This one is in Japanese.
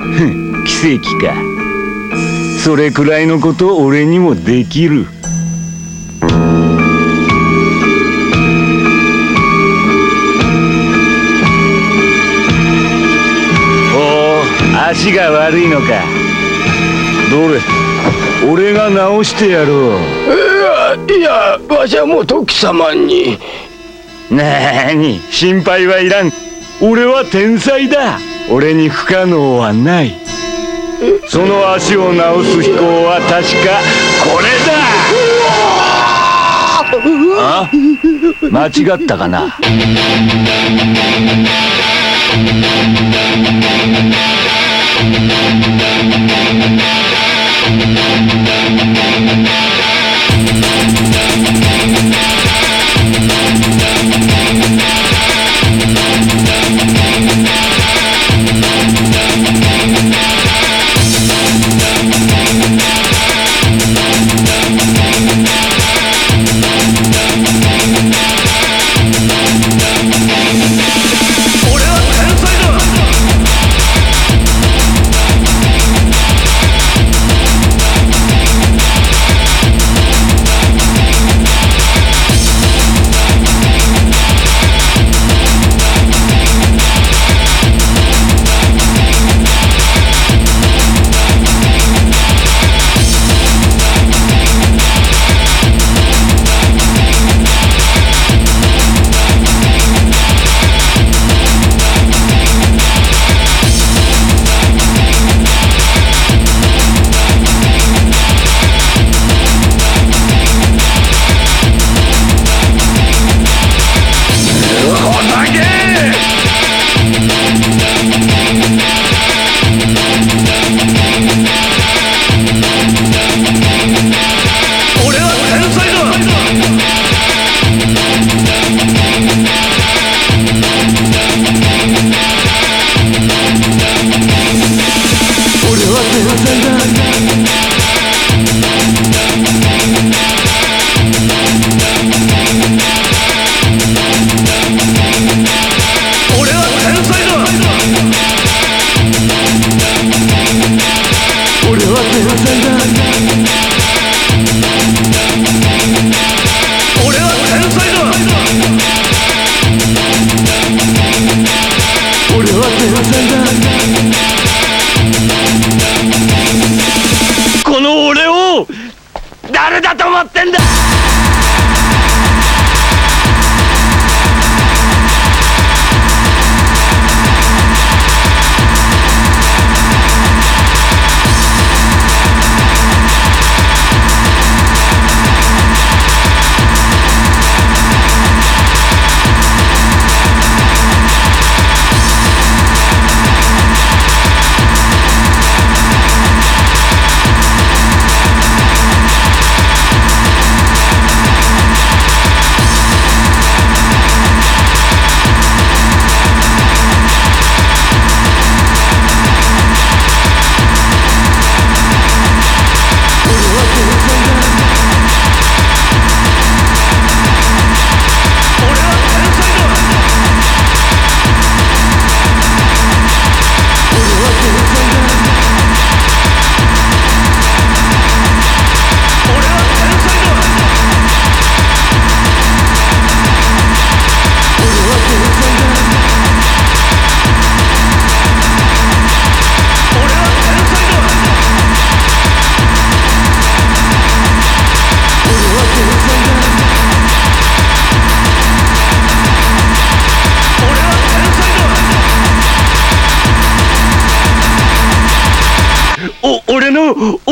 奇跡か。それくらいのこと俺にもできる。足が悪いのか。どれ、俺が直してやろう。 いや、わしはもう時様に。 なーに、心配はいらん。俺は天才だ。俺に不可能はない。その足を直す飛行は確かこれだ。あ？間違ったかな。この俺を誰だと思ってんだ。俺の